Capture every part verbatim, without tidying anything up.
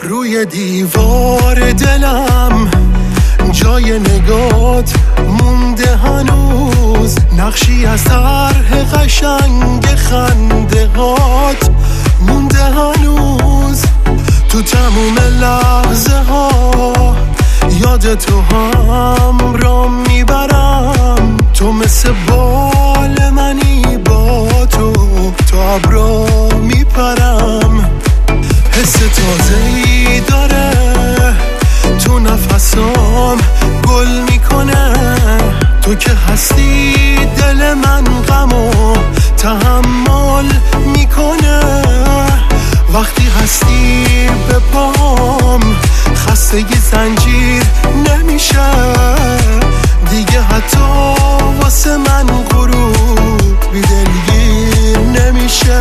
روی دیوار دلم جای نگات مونده هنوز، نقشی از طرح قشنگ خنده هات مونده هنوز. تو تموم لحظه ها یاد تو هم را میبرم، تو مثل بال منی با تو تو ابرا میپرم. حس تازه‌ای داره تو نفسام گل میکنه، تو که هستی دل من غمو تحمل میکنه. وقتی هستی به پام خسته ی زنجیر نمیشه دیگه، حتی واسه من غروب بی دلگیر نمیشه.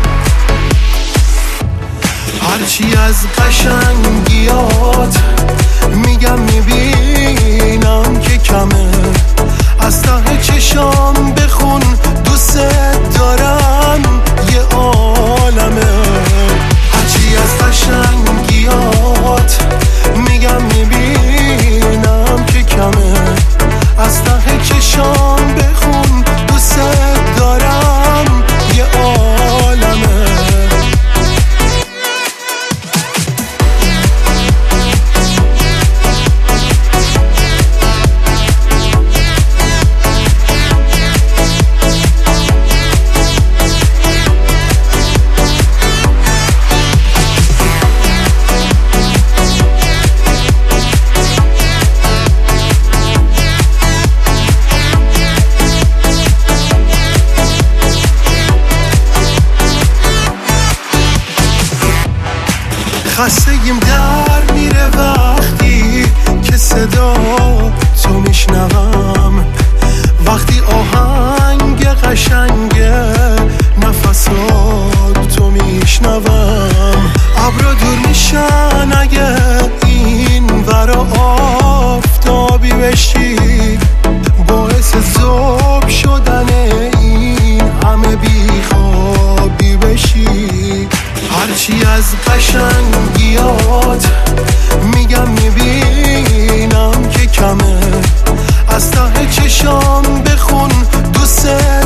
هرچی از قشنگیات میگم میبینم که کمه، از ته چشام بخون دوست دارم یه عالمه. هرچی از قشنگیات میگم میبینم که کمه، از ته چشام بخون دوست دارم یه عالمه. خستگیم در میره وقتی که صدا تو میشنوم، وقتی آهنگ قشنگ نفسات تو میشنوم. ابرا دور میشن اگه این ورا آفتابی بشی، باعث ذوب شدن این همه بیخوابی بشی. هرچی از قشنگیات میگم میبینم که کمه، از ته چشام بخون دوست